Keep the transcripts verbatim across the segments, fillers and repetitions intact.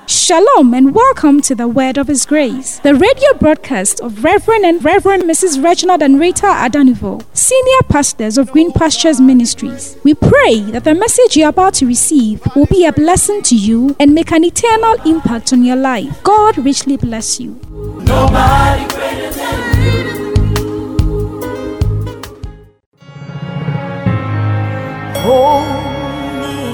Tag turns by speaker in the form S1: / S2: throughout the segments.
S1: Shalom and welcome to the Word of His Grace, the radio broadcast of Reverend and Reverend Missus Reginald and Rita Adanivo, senior pastors of Green Pastures Ministries. We pray that the message you're about to receive will be a blessing to you and make an eternal impact on your life. God richly bless you.
S2: Nobody greater than you. Holy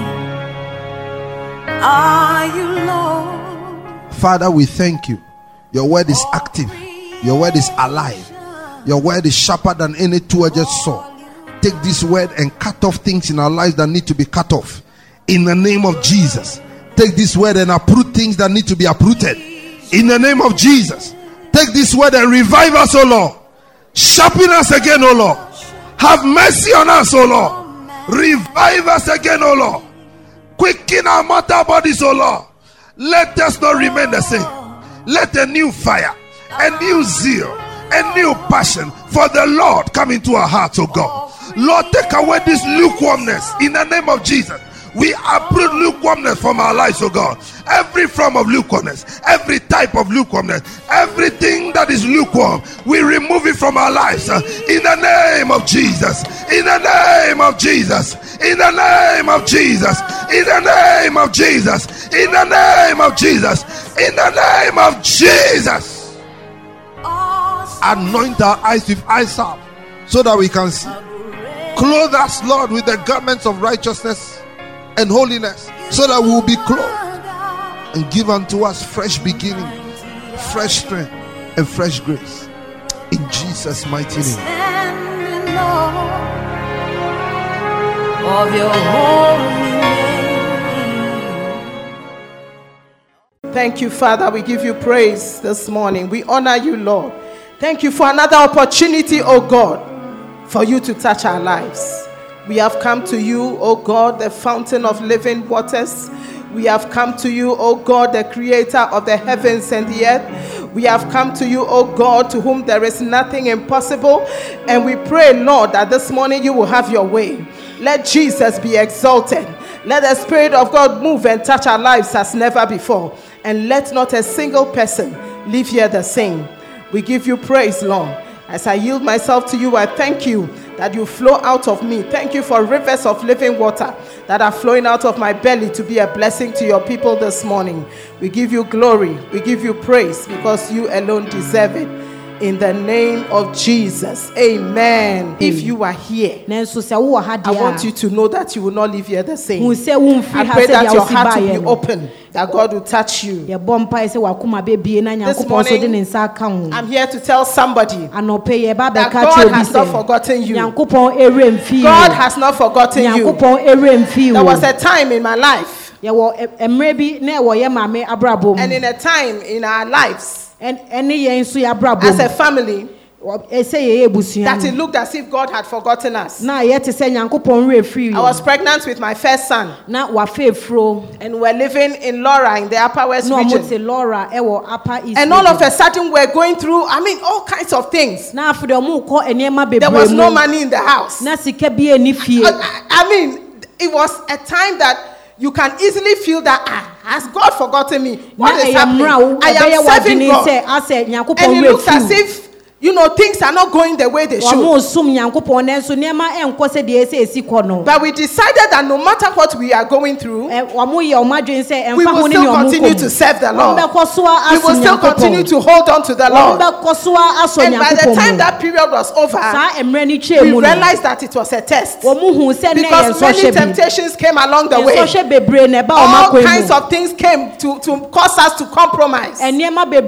S2: are you, Lord.
S3: Father, we thank you. Your word is active. Your word is alive. Your word is sharper than any two-edged sword. Take this word and cut off things in our lives that need to be cut off. In the name of Jesus. Take this word and uproot things that need to be uprooted. In the name of Jesus. Take this word and revive us, O Lord. Sharpen us again, O Lord. Have mercy on us, O Lord. Revive us again, O Lord. Quicken our mortal bodies, O Lord. Let us not remain the same. Let a new fire, a new zeal, a new passion for the Lord come into our hearts, O God. Lord, take away this lukewarmness in the name of Jesus. We uproot lukewarmness from our lives, oh God. Every form of lukewarmness, every type of lukewarmness, everything that is lukewarm, we remove it from our lives uh, in the name of Jesus. In the name of Jesus. In the name of Jesus. In the name of Jesus. In the name of Jesus. In the name of Jesus. Anoint our eyes with eye salve so that we can see. Clothe us, Lord, with the garments of righteousness and holiness, so that we will be clothed, and give unto us fresh beginning, fresh strength, and fresh grace. In Jesus' mighty name.
S2: Of your holy name.
S4: Thank you, Father. We give you praise this morning. We honor you, Lord. Thank you for another opportunity, oh God, for you to touch our lives. We have come to you, O God, the fountain of living waters. We have come to you, O God, the creator of the heavens and the earth. We have come to you, O God, to whom there is nothing impossible. And we pray, Lord, that this morning you will have your way. Let Jesus be exalted. Let the Spirit of God move and touch our lives as never before. And let not a single person leave here the same. We give you praise, Lord. As I yield myself to you, I thank you that you flow out of me. Thank you for rivers of living water that are flowing out of my belly to be a blessing to your people this morning. We give you glory. We give you praise because you alone deserve it. In the name of Jesus. Amen. If you are here, I want you to know that you will not leave here the same. I pray that your heart will be open, that God will touch you. This morning, I'm here to tell somebody that God has not forgotten you. God has not forgotten you. There was a time in my life, and in a time in our lives, and as a family, that it looked as if God had forgotten us. I was pregnant with my first son, and we're living in Laura in the Upper West region. And all of a sudden we're going through, I mean, all kinds of things. There was no money in the house. I, I mean, it was a time that you can easily feel that, ah, has God forgotten me? What is happening? I am serving God. And it looks as if, you know, things are not going the way they should. But we decided that no matter what we are going through, we will still continue to serve the Lord. We will still continue to hold on to the Lord. And by the time that period was over, we realized that it was a test. Because many temptations came along the way. All kinds of things came to, to cause us to compromise. But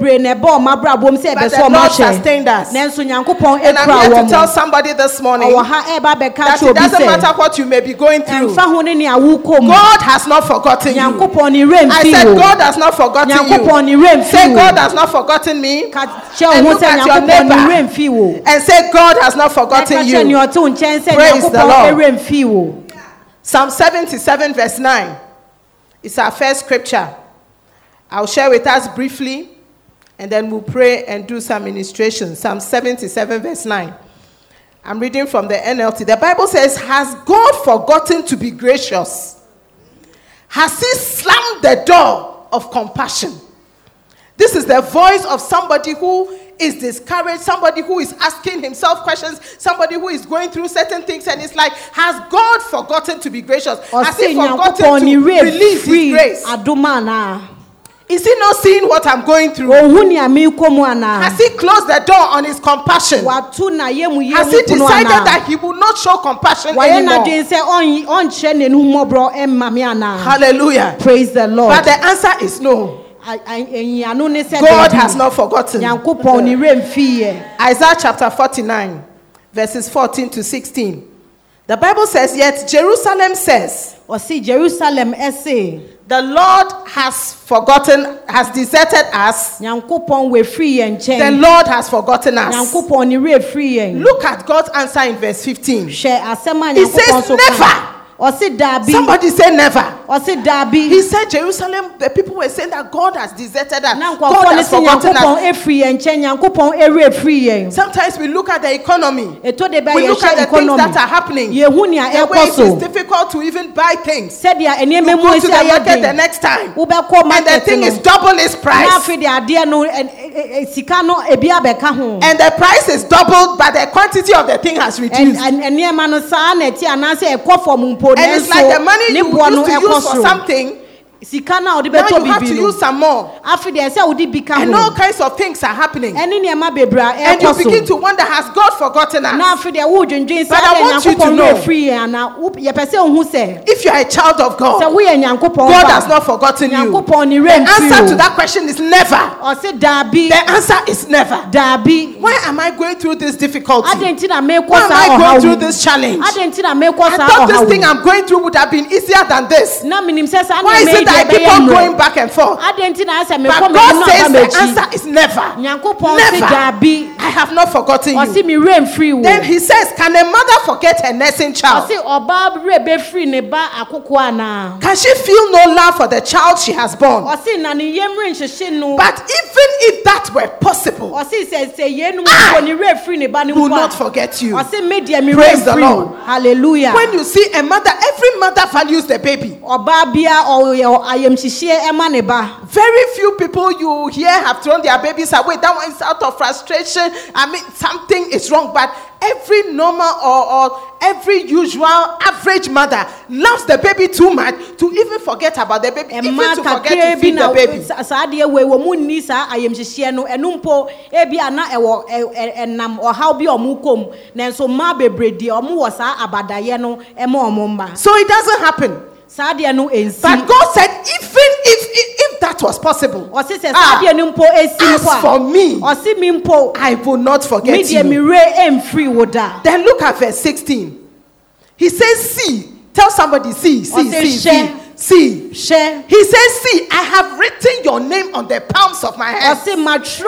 S4: the Lord sustained us. And I'm here to tell somebody this morning that it doesn't matter what you may be going through, God has not forgotten you. I said God has not forgotten you. Say God has not forgotten me. And look at your neighbor and say God has not forgotten you. Praise the Lord. Psalm seventy-seven verse nine is our first scripture. I'll share with us briefly, and then we'll pray and do some ministration. Psalm seventy-seven verse nine. I'm reading from the N L T. The Bible says, has God forgotten to be gracious? Has he slammed the door of compassion. This is the voice of somebody who is discouraged, somebody who is asking himself questions, somebody who is going through certain things, and it's like, has God forgotten to be gracious? Has he forgotten to release his grace? Is he not seeing what I'm going through? Has he closed the door on his compassion? Has he decided that he will not show compassion anymore? Hallelujah.
S5: Praise the Lord.
S4: But the answer is no. God has not forgotten. Isaiah chapter forty-nine, verses fourteen to sixteen. The Bible says, yet Jerusalem says,
S5: Jerusalem essay.
S4: The Lord has forgotten, has deserted us. The Lord has forgotten us. Look at God's answer in verse fifteen. He says, never. Somebody say never. He said Jerusalem, the people were saying that God has deserted us. God has forgotten us. Sometimes we look at the economy. We look at the things that are happening. The way it is difficult to even buy things. You go to the market the next time, and the thing is double its price. And the price is doubled, but the quantity of the thing has reduced. And it's like the money you used to use for something, now you have to use some more. And all kinds of things are happening. And you begin to wonder, has God forgotten us? But I want you to know, if you are a child of God, God has not forgotten you. The answer to that question is never. The answer is never. Why am I going through this difficulty? Why am I going through this challenge? I thought this thing I'm going through would have been easier than this. Why is it that I keep on going back and forth? But God says the answer is never. Never. I have not forgotten you. Then he says, can a mother forget her nursing child? Can she feel no love for the child she has born? But even if that were possible, I will not forget you. Praise the Lord.
S5: Hallelujah.
S4: When you see a mother, every mother values the baby. Very few people you hear have thrown their babies away. That one is out of frustration. I mean, something is wrong. But every normal or, or every usual average mother loves the baby too much to even forget about the baby, even to forget to feed the baby. So it doesn't happen. But God said, even if, if, if that was possible, ah, as for me, I will not forget you. Then look at verse sixteen. He says, see. Tell somebody, see, see, see, see. See, share. He says, see, I have written your name on the palms of my hand. So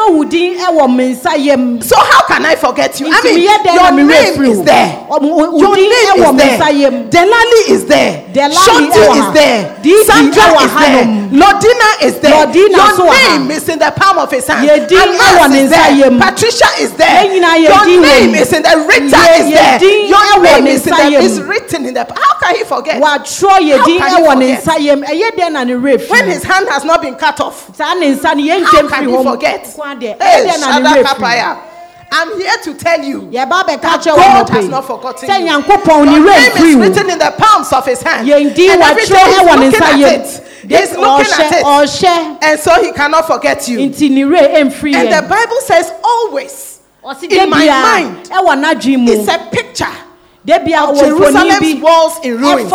S4: how can I forget you? I mean, your name is there. Your name is there. Delali is there. Shonti is there. Sandra is there. Lordina is there. Your name is in the palm of his hand. Anas is there. Patricia is there. Your name is in the Rita is there. Your name is in the is written in the. How can he forget? How can he forget? When his hand has not been cut off, how can he forget? Hey, I'm here to tell you that God has not forgotten you. Your name is written in the palms of his hand. And every day he's looking at it. He's looking at it. And so he cannot forget you. And the Bible says always, in my mind, it's a picture of Jerusalem's walls in ruins.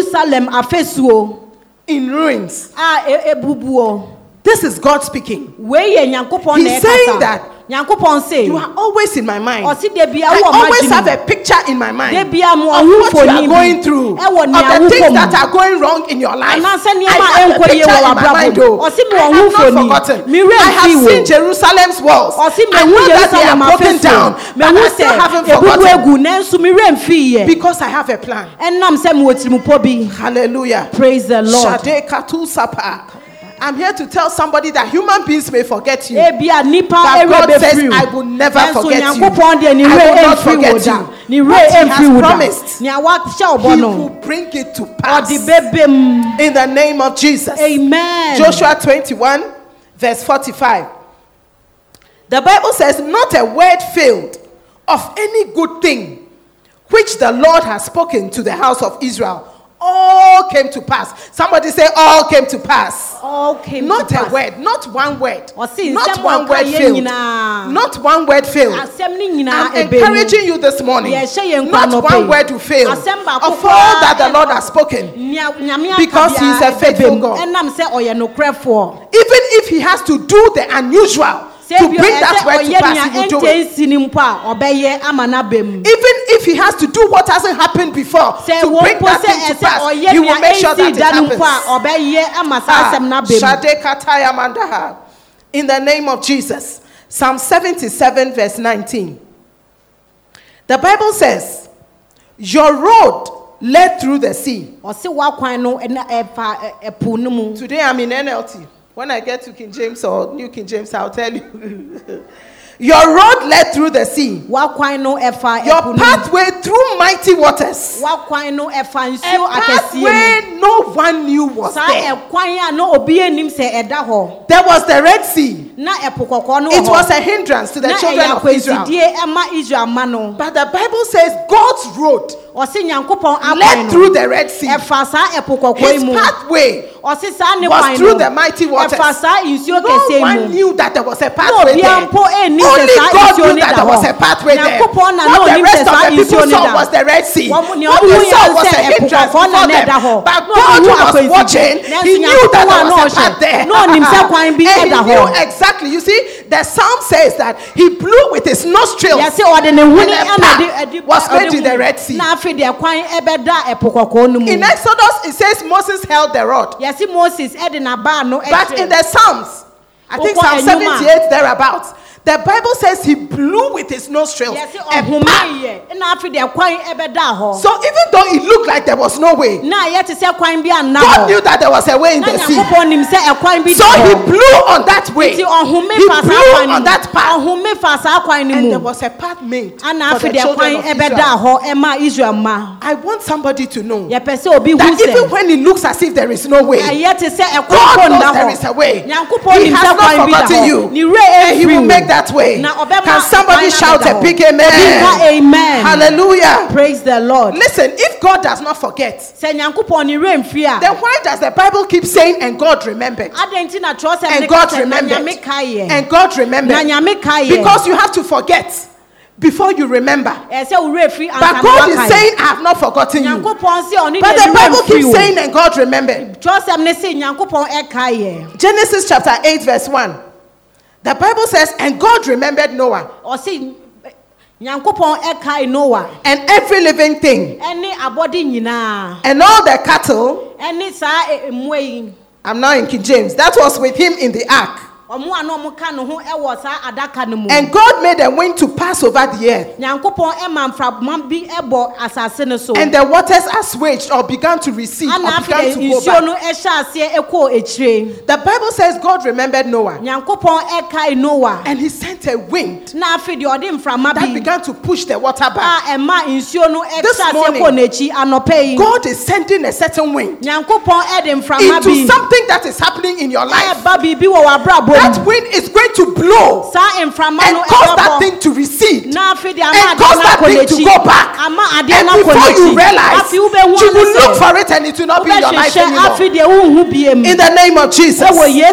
S4: In ruins. This is God speaking. He's saying that you are always in my mind. I always have a picture in my mind of what you are going through, of the things that are going wrong in your life. I have a picture in my mind. Oh. I have not forgotten. I have seen Jerusalem's walls. I know that they are broken down, but I still haven't forgotten because I have a plan. Hallelujah.
S5: Praise the Lord.
S4: I'm here to tell somebody that human beings may forget you.
S5: Ebia nipa
S4: But God
S5: ewe
S4: says,
S5: befriu.
S4: I will never
S5: Enso
S4: forget you.
S5: Nyankopɔn de ni
S4: I
S5: re
S4: will not
S5: emfiri
S4: forget
S5: wo da.
S4: you.
S5: Ni re
S4: What he has
S5: emfiri wo da.
S4: promised,
S5: Nya wa hye
S4: He
S5: obo
S4: will
S5: no.
S4: bring it to pass.
S5: Odi bebem.
S4: In the name of Jesus.
S5: Amen.
S4: Joshua twenty-one, verse forty-five. The Bible says, not a word failed of any good thing which the Lord has spoken to the house of Israel. All came to pass. Somebody say, all came to pass.
S5: All came
S4: Not
S5: to
S4: a
S5: pass.
S4: word, not one word.
S5: Ɔse
S4: Not
S5: nsɛm
S4: one
S5: a
S4: word
S5: ɔka yɛ
S4: failed.
S5: nyinaa.
S4: Not one word failed.
S5: Asɛm ni nyinaa
S4: I'm
S5: ebe mu.
S4: encouraging you this morning.
S5: Yɛhyɛ yɛn nkwa
S4: Not
S5: anɔpa
S4: one
S5: yi.
S4: word will fail of
S5: Asɛm baako
S4: all
S5: koraa
S4: that the Lord
S5: ɛwɔ-
S4: has spoken.
S5: Nea- Nyame aka
S4: Because he is a
S5: biara
S4: faithful
S5: ɛbɛbem.
S4: God.
S5: Ɛnam sɛ ɔyɛ nokorɛfoɔ.
S4: Even if he has to do the unusual to bring that word to pass, he will do it.
S5: Even
S4: Even if he has to do what hasn't happened before to bring that thing to pass, he will make sure that it happens. Ah, Shade Kataya Mandaha. In the name of Jesus. Psalm seventy-seven, verse nineteen. The Bible says, your road led through the sea. Today I'm in N L T. When I get to King James or New King James, I'll tell you. Your road led through the sea. Your pathway through mighty waters. A pathway no one knew was there. There was the Red Sea. It was a hindrance to the children of Israel. But the Bible says God's road led through the Red Sea. His pathway was through the mighty waters. No one knew that there was a pathway there. Only God knew that there was a pathway there. What the rest of the people saw was the Red Sea. What they saw was a hindrance before them. But God was watching. He knew that there was a path there. And he knew exactly. You see, the psalm says that he blew with his nostrils. And the path was made in the Red Sea. In Exodus, it says Moses held the rod. But in the Psalms, I think Psalm seventy-eight thereabouts, the Bible says he blew with his nostrils. A path. So even though it looked like there was no way, God knew that there was a way in the sea. So he blew on that way. He blew on that path. And there was a path made for the children of Israel. I want somebody to know that even when it looks as if there is no way, God knows there is a way. He has not forgotten you. And he will make that way. Can somebody shout a big amen?
S5: Amen.
S4: Hallelujah.
S5: Praise the Lord.
S4: Listen, if God does not forget, then why does the Bible keep saying and God remembered? And God remembered. And God remembered. Because you have to forget before you remember. But God is saying, I have not forgotten you. But the Bible keeps saying and God remembered. Genesis chapter eight verse one. The Bible says, and God remembered Noah. And every living thing. And all the cattle. I'm now in King James. That was with him in the ark. And God made a wind to pass over the earth. And the waters assuaged or began to recede or began to go back. The Bible says God remembered Noah. And he sent a wind that began to push the water back. This morning, God is sending a certain wind into something that is happening in your life. That wind is going to blow and cause that thing to recede and cause that thing to go back. And before you realize, you will look for it and it will not be in your life anymore. In the name of Jesus.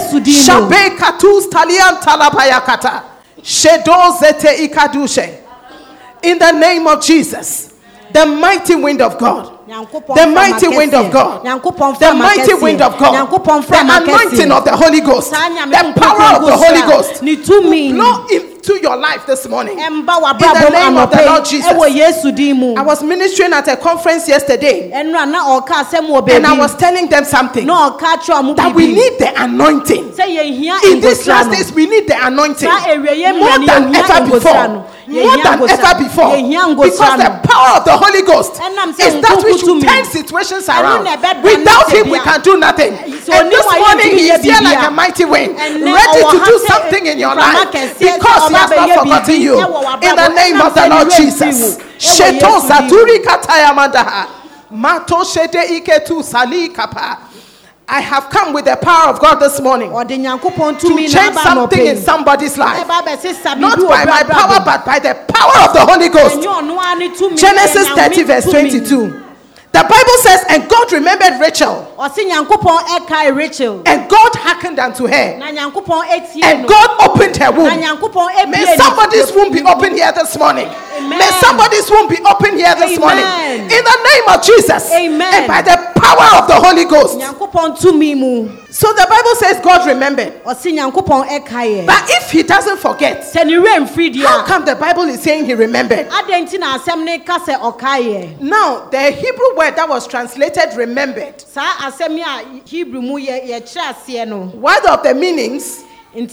S4: In the name of Jesus. The mighty wind of God. The mighty wind of God. The mighty wind of God. The anointing of the Holy Ghost. The power of the Holy Ghost. Blow into your life this morning. In the name of the Lord Jesus. I was ministering at a conference yesterday. And I was telling them something. That we need the anointing. In these last days, we need the anointing. More than ever before. more than ever before. Because the power of the Holy Ghost is that which will turn situations around. Without him, we can do nothing. And this morning, he is here like a mighty wind, ready to do something in your life because he has not forgotten you. In the name of the Lord Jesus. Sheto Saturi Kataya Mandaha. Mato Shede Iketu Sali Kapa. I have come with the power of God this morning to change something in somebody's life. Not by my power, but by the power of the Holy Ghost. Genesis thirty verse twenty-two. The Bible says, and God remembered Rachel. And God hearkened unto her. And God opened her womb. May somebody's womb be open here this morning. Amen. May somebody's womb be open here this Amen. Morning. In the name of Jesus. Amen. And by the power of the Holy Ghost. So the Bible says God remembered. But if he doesn't forget, how come the Bible is saying he remembered? Now, the Hebrew word that was translated remembered, one of the meanings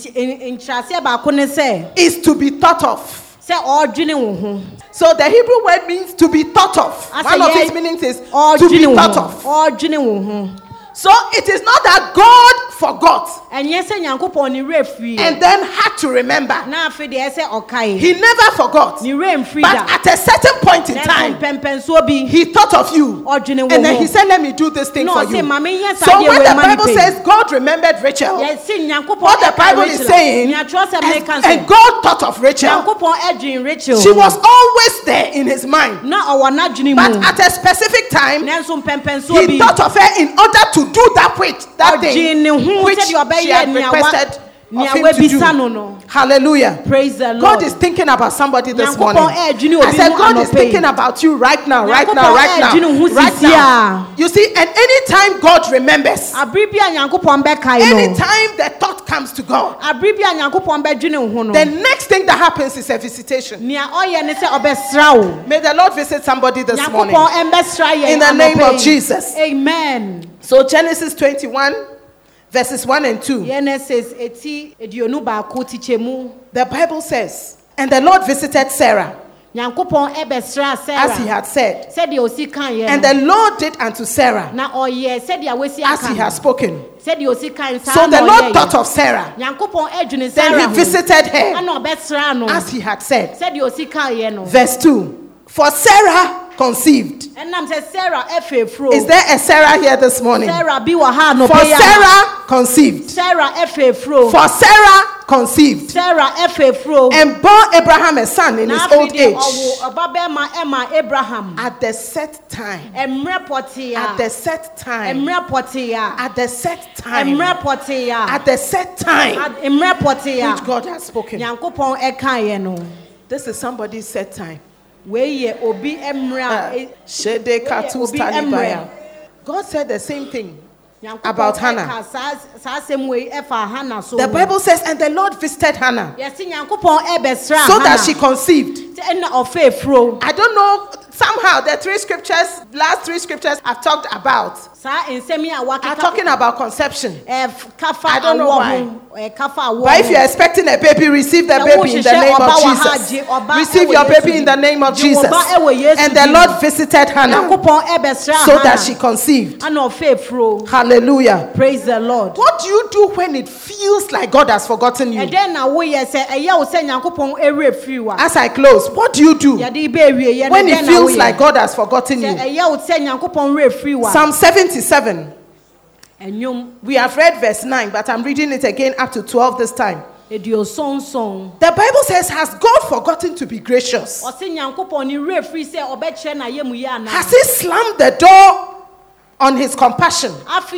S4: is to be thought of. So the Hebrew word means to be thought of. One of its meanings is to be thought of. So it is not that God forgot and then had to remember. He never forgot. But at a certain point in time, he thought of you. And then he said, let me do this thing for you. So when the Bible says God remembered Rachel, what the Bible is saying, and, and God thought of Rachel, she was always there in his mind. But at a specific time, he thought of her in order to do that which that thing which she had requested of him to do. Hallelujah. Praise the Lord. God is thinking about somebody this morning. I said God is thinking about you right now, right now, right now, right now. You see, and anytime God remembers, anytime the thought comes to God, the next thing that happens is a visitation. May the Lord visit somebody this morning in the name of Jesus. Amen. So Genesis twenty-one verses one and two. The Bible says, and the Lord visited Sarah as he had said, and the Lord did unto Sarah as he had spoken. So the Lord thought of Sarah, then he visited her as he had said. Verse two. For Sarah conceived. Is there a Sarah here this morning? For Sarah conceived. For Sarah conceived. And bore Abraham a son in his old age. At the set time. At the set time. At the set time. At the set time. Which God has spoken. This is somebody's set time. Uh, God said the same thing about Hannah. The Bible says, and the Lord visited Hannah so that she conceived. I don't know, somehow the three scriptures, last three scriptures I've talked about are talking about conception. I don't know why. But if you're expecting a baby, receive the baby in the name of Jesus. Receive your baby in the name of Jesus. And the Lord visited Hannah so that she conceived. Hallelujah. Praise the Lord. What do you do when it feels like God has forgotten you? As I close, what do you do when it feels like God has forgotten you? Psalm seventy-seven. We have read verse nine, but I'm reading it again up to twelve this time. The Bible says, has God forgotten to be gracious? Has he slammed the door on his compassion?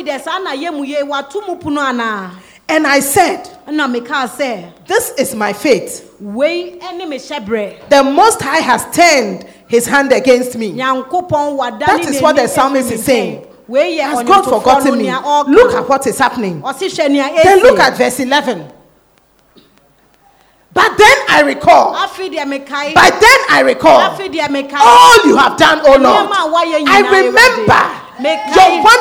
S4: And I said, this is my fate. The Most High has turned his hand against me. That is what the psalmist is saying. Has God forgotten me? Look at what is happening. Then look at verse eleven. But then I recall. But then I recall all you have done, O Lord. I remember your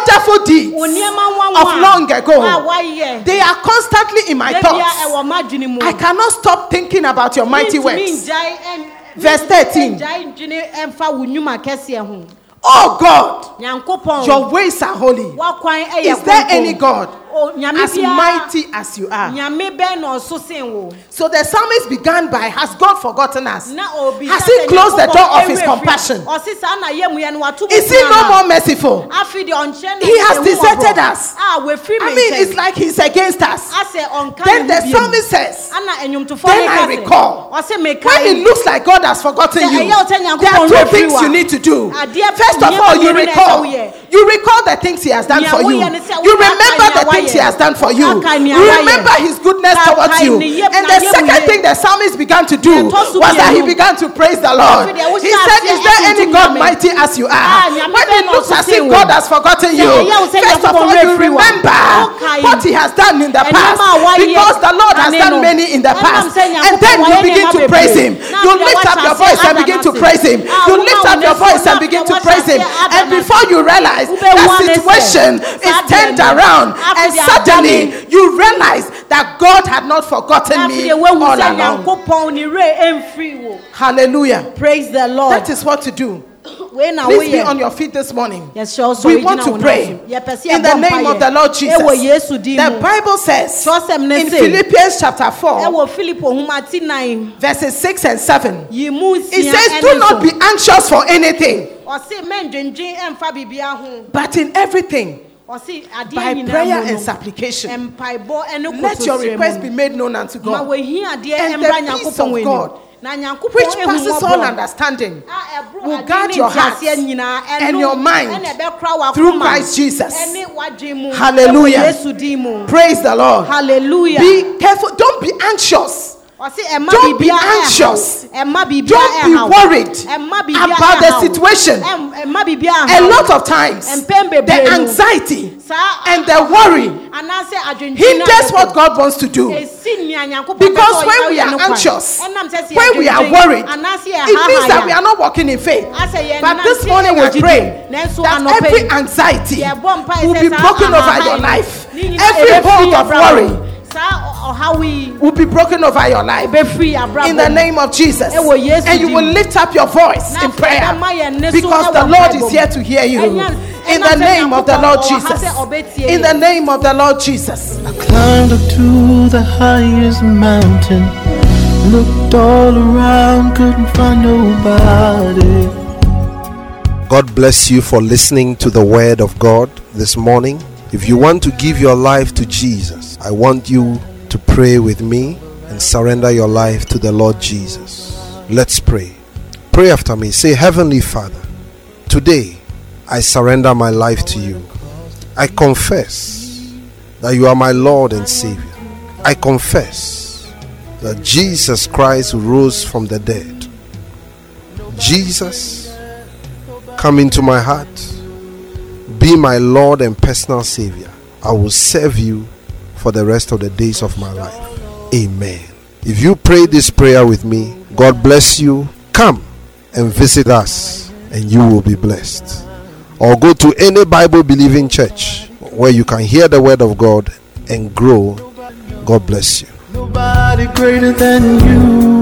S4: wonderful deeds
S5: Wo nneɛma nwanwa
S4: of long
S5: a
S4: ago,
S5: wayɛ.
S4: they are constantly in my
S5: Da bia
S4: thoughts.
S5: ɛwɔ m'adwene mu.
S4: I cannot stop thinking about your mighty
S5: Mentumi
S4: works.
S5: ngyae ɛn-
S4: Verse thirteen.
S5: ngyae ndwene ɛmfa wo nnwuma kɛseɛ ho.
S4: Oh God,
S5: Nyankopɔn,
S4: your ways are holy.
S5: w'akwan ɛyɛ
S4: Is there
S5: kronkron.
S4: any God
S5: O, nyame
S4: as
S5: biara-
S4: mighty as you are?
S5: Nyame bɛn na ɔso sen wo.
S4: So the psalmist began by, has God forgotten us?
S5: Na obi
S4: Has
S5: sɛ
S4: he closed the
S5: Nyankopɔn
S4: door of
S5: ɛwerɛ
S4: his
S5: firi-
S4: compassion?
S5: Ɔse saa na yɛ mu yɛ no wato
S4: Is he
S5: bɔtɔ
S4: no
S5: ama.
S4: more merciful?
S5: Afi deɛ ɔnkyɛ na
S4: He has
S5: ɛhu
S4: deserted
S5: ɔbɔ.
S4: us.
S5: Ah, wafiri
S4: I
S5: me
S4: mean,
S5: nkyɛn.
S4: it's like he's against us.
S5: Asɛ ɔnka
S4: Then
S5: ne ho
S4: the
S5: bio.
S4: psalmist says,
S5: Ana ɛnwomtofoɔ
S4: then
S5: ne
S4: I
S5: ka sɛ,
S4: recall,
S5: ɔse mekae.
S4: when it looks like God has forgotten
S5: Sɛ
S4: you,
S5: ɛyɛ wo sɛ Nyankopɔn
S4: there are two
S5: werɛ firi
S4: things
S5: wo a,
S4: you need to do.
S5: adeɛ
S4: First of
S5: nneɛma
S4: all, you
S5: mmienu na ɛsɛ
S4: recall.
S5: woyɛ.
S4: You recall the things he has done
S5: Nea
S4: for you.
S5: woyɛ ne sɛ
S4: You
S5: woaka
S4: remember
S5: nea
S4: the things he
S5: wayɛ.
S4: has done for you.
S5: Woaka nea
S4: You
S5: wayɛ.
S4: remember his goodness
S5: Woaka
S4: towards you.
S5: ne yɛ-
S4: And
S5: na
S4: the
S5: yɛ
S4: second
S5: woyɛ.
S4: thing the psalmist began to do
S5: Ɛtɔ so
S4: was that he
S5: mmienu.
S4: began to praise the Lord.
S5: Afei deɛ wohyɛ
S4: He said,
S5: aseɛ
S4: is there any
S5: ɛtuntum
S4: God
S5: nyame?
S4: mighty as you
S5: Ah,
S4: are?
S5: nyame
S4: When
S5: bɛn
S4: it
S5: na
S4: looks as
S5: ɔsese
S4: if
S5: wo.
S4: God has forgotten
S5: Sɛ
S4: you,
S5: ɛyɛ wo sɛ
S4: first of
S5: Nyankopɔn
S4: all,
S5: werɛ
S4: you
S5: firi wo a,
S4: remember
S5: wokae.
S4: what he has done in the
S5: Ɛnneɛma
S4: past.
S5: a wayɛ
S4: Because the Lord has
S5: ane
S4: done
S5: no.
S4: many in the
S5: Ɛnam
S4: past.
S5: sɛ
S4: And then
S5: Nyankopɔn
S4: you
S5: wayɛ
S4: begin
S5: nneɛma
S4: to
S5: bebree.
S4: praise him.
S5: Na
S4: You
S5: afei
S4: lift up
S5: woahyɛ
S4: your
S5: aseɛ
S4: voice and
S5: ada
S4: begin to
S5: n'ase.
S4: praise him.
S5: Ah,
S4: You
S5: woma
S4: lift
S5: wo
S4: up your
S5: nsa
S4: voice
S5: na
S4: and begin to
S5: woahyɛ
S4: praise him.
S5: aseɛ ada
S4: And
S5: n'ase.
S4: before you realize,
S5: Wobɛhu
S4: that
S5: ane sɛ,
S4: situation is
S5: saa
S4: turned
S5: deɛ no,
S4: around.
S5: afei
S4: And
S5: deɛ
S4: suddenly
S5: ada no,
S4: you realize that God had not forgotten
S5: na afei
S4: me
S5: deɛ woahu
S4: all
S5: sɛ
S4: along.
S5: Nyankopɔn ne werɛ ɛmfiri wo.
S4: Hallelujah.
S5: Praise the Lord.
S4: That is what to do.
S5: Wei na
S4: Please be
S5: woyɛ.
S4: on your feet this morning.
S5: Yɛhyɛ wo sɛ
S4: We
S5: wogyina
S4: want to
S5: wo nan
S4: pray
S5: so. Yɛpɛ sɛ
S4: in the
S5: yɛbɔ
S4: name of
S5: mpaeɛ.
S4: the Lord Jesus.
S5: Ɛwɔ Yesu din
S4: The
S5: mu.
S4: Bible says
S5: Kyerɛwsɛm ne
S4: in
S5: se,
S4: Philippians chapter four,
S5: ɛwɔ Filipo nhoma ti nine,
S4: verses six and seven,
S5: yi mu
S4: it
S5: nsia
S4: says,
S5: ɛne
S4: do not
S5: so.
S4: be anxious for anything,
S5: Ɔse mɛndwendwen ɛmfa biribiara ho.
S4: but in everything,
S5: Ɔse adeɛ
S4: by
S5: nyinaa
S4: prayer
S5: mu
S4: and
S5: no,
S4: supplication,
S5: mpaebɔ ɛne
S4: let your
S5: kotosrɛ
S4: request
S5: mu
S4: be
S5: no.
S4: made known unto
S5: Ma
S4: God,
S5: wɔahi adeɛ
S4: and
S5: ɛmbra
S4: the peace
S5: Nyankopɔn
S4: of
S5: w'anim.
S4: God,
S5: Na Nyankopɔn
S4: which
S5: ehu
S4: passes
S5: mmɔbɔ
S4: all understanding,
S5: a ɛboro
S4: will
S5: ade
S4: guard
S5: ne
S4: your
S5: nteaseɛ
S4: hearts
S5: nyinaa
S4: and
S5: ɛno
S4: your mind
S5: ɛna ɛbɛkora
S4: through
S5: w'akoma
S4: Christ Jesus.
S5: ɛne w'adwen mu.
S4: Hallelujah.
S5: Ɛwɔ Yesu din mu.
S4: Praise the Lord.
S5: Hallelujah.
S4: Be careful. Don't be anxious.
S5: Ɔse ɛmma
S4: Don't be
S5: biribiara
S4: anxious.
S5: ɛhaw. Ɛmma biribiara
S4: Don't be
S5: ɛhaw.
S4: worried
S5: Ɛmma biribiara
S4: about the
S5: ɛhaw.
S4: situation.
S5: Ɛm- Ɛmma biribiara
S4: A
S5: ɛhaw.
S4: lot of times,
S5: Mpɛn
S4: the
S5: bebree no,
S4: anxiety
S5: saa
S4: and the worry
S5: anaasɛ adwendwen
S4: hinders
S5: na
S4: what God wants to do.
S5: esi nea Nyankopɔn
S4: Because
S5: pɛ sɛ
S4: when
S5: ɔyɛ
S4: we are
S5: no kwan.
S4: anxious,
S5: Ɛnam sɛ sɛ
S4: when we are
S5: yɛdwendwen,
S4: worried,
S5: anaasɛ
S4: it means that we
S5: yɛhahaya,
S4: are not walking in faith.
S5: asɛ yɛn
S4: But this
S5: nante
S4: morning
S5: wɔ
S4: I
S5: gyidi,
S4: pray
S5: nanso
S4: that
S5: anɔpa
S4: every
S5: yi,
S4: anxiety
S5: yɛbɔ mpaeɛ
S4: will
S5: sɛ
S4: be
S5: saa
S4: broken over
S5: ahahan
S4: your
S5: yi,
S4: life.
S5: ne nyinaa
S4: Every
S5: ɛbɛfiri
S4: hold of
S5: abrabɔ
S4: worry
S5: mu. Saa ɔhaw yi
S4: will be broken over your life.
S5: ɛbɛfiri abrabɔ
S4: In the
S5: mu.
S4: name of Jesus.
S5: Ɛwɔ Yesu
S4: And you
S5: din
S4: will
S5: mu.
S4: lift up your voice
S5: Na
S4: in
S5: afei
S4: prayer.
S5: ɛbɛma yɛn ne so
S4: Because
S5: ɛwɔ
S4: the Lord
S5: mpaebɔ
S4: is
S5: mu.
S4: here to hear you.
S5: Ɛnya-
S4: In
S5: ɛnam
S4: the
S5: sɛ
S4: name of the
S5: Nyankopɔn
S4: Lord
S5: ɔwɔ ha
S4: Jesus.
S5: sɛ ɔbɛtie
S4: In the
S5: yɛn.
S4: name of the Lord Jesus.
S2: Climbed up to the highest mountain, looked all around, couldn't find nobody.
S3: God bless you for listening to the word of God this morning. If you want to give your life to Jesus, I want you to pray with me and surrender your life to the Lord Jesus. Let's pray. Pray after me. Say, Heavenly Father, today I surrender my life to you. I confess that you are my Lord and Savior. I confess that Jesus Christ rose from the dead. Jesus, come into my heart. Be my Lord and personal Savior. I will serve you for the rest of the days of my life. Amen. If you pray this prayer with me, God bless you. Come and visit us and you will be blessed. Or go to any Bible believing church where you can hear the word of God and grow. God bless you.
S2: Nobody greater than you.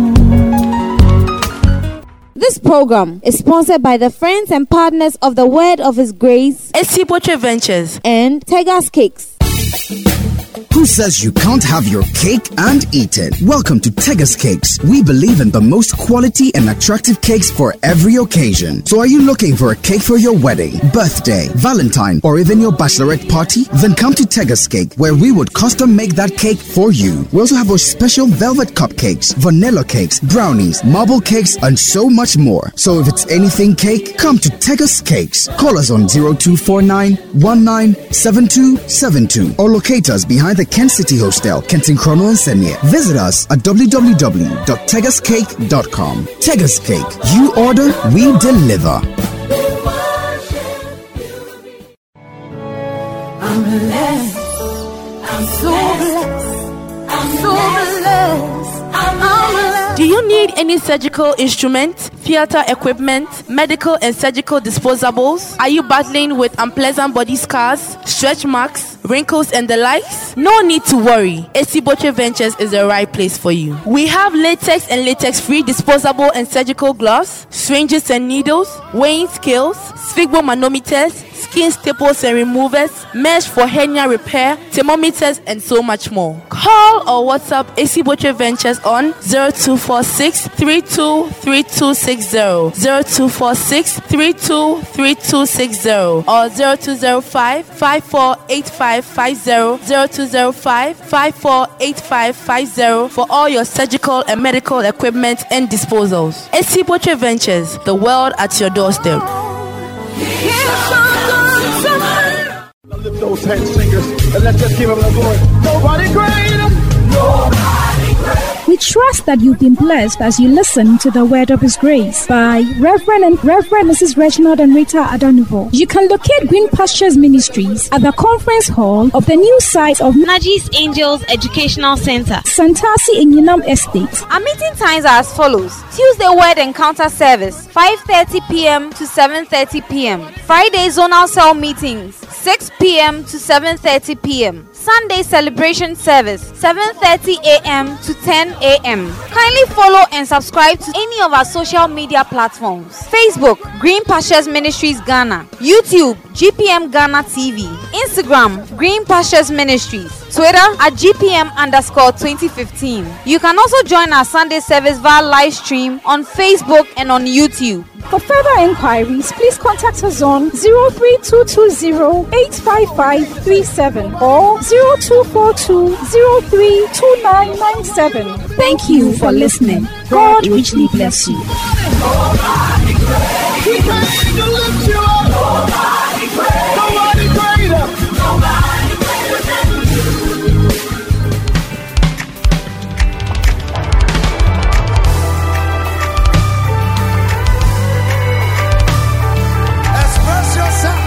S6: This program is sponsored by the friends and partners of the Word of His Grace
S7: Esipoche Ventures
S6: and Tegas Cakes.
S8: Who says you can't have your cake and eat it? Welcome to Tegas Cakes. We believe in the most quality and attractive cakes for every occasion. So are you looking for a cake for your wedding, birthday, Valentine, or even your bachelorette party? Then come to Tegas Cake, where we would custom make that cake for you. We also have our special velvet cupcakes, vanilla cakes, brownies, marble cakes, and so much more. So if it's anything cake, come to Tegas Cakes. Call us on zero two four nine one nine seven two seven two or locate us behind the Kent City Hostel, Kenton Chrono and Semia. Visit us at w w w dot tegas cake dot com. Tegas Cake. You order, we deliver.
S2: I'm blessed. I'm so blessed. I'm so blessed. I'm blessed.
S7: Do you need any surgical instruments, theater equipment, medical and surgical disposables? Are you battling with unpleasant body scars, stretch marks, wrinkles and the likes? No need to worry. Esiboche Ventures is the right place for you. We have latex and latex-free disposable and surgical gloves, syringes and needles, weighing scales, sphygmomanometers, skin staples and removers, mesh for hernia repair, thermometers, and so much more. Call or WhatsApp Esiboche Ventures on zero two four six, three two three two six zero, zero two four six, three two three two six zero, or zero two zero five, five four eight five five zero, zero two zero five, five four eight five five zero for all your surgical and medical equipment and disposals. Esiboche Ventures, the world at your doorstep.
S9: Lift those hands, singers, and let's just give him the glory. Nobody greater. Nobody greater.
S1: We trust that you've been blessed as you listen to the Word of His Grace by Reverend and Reverend Missus Reginald and Rita Adanuvo. You can locate Green Pastures Ministries at the conference hall of the new site of
S10: Najis Angels Educational Center,
S1: Santasi in Unam Estate.
S6: Our meeting times are as follows: Tuesday Word Encounter Service, five thirty p.m. to seven thirty p.m. Friday Zonal Cell Meetings, six p.m. to seven thirty p.m. Sunday Celebration Service, seven thirty a.m. to ten a.m. Kindly follow and subscribe to any of our social media platforms: Facebook, Green Pastures Ministries Ghana; YouTube, G P M Ghana T V; Instagram, Green Pastures Ministries; Twitter at G P M underscore twenty fifteen. You can also join our Sunday service via live stream on Facebook and on YouTube.
S1: For further inquiries, please contact us on zero three two two zero, eight five five three seven or zero two four two, zero three two nine nine seven. Thank you for listening. God richly bless you.
S9: Nobody greater. We came to lift you up. Nobody greater. Nobody greater. Nobody greater than you. Express yourself.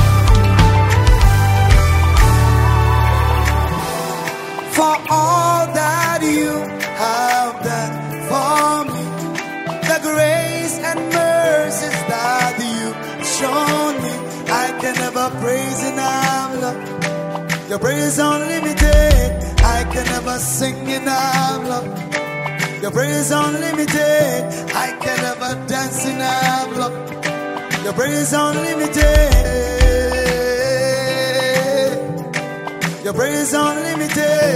S9: For all that you have done for me, the grace and mercies that you've shown me, I can never praise enough, Lord. Your praise is unlimited, I can never sing enough, Lord. Your praise is unlimited, I can never dance enough, Lord. Your praise is unlimited. Your praise is unlimited.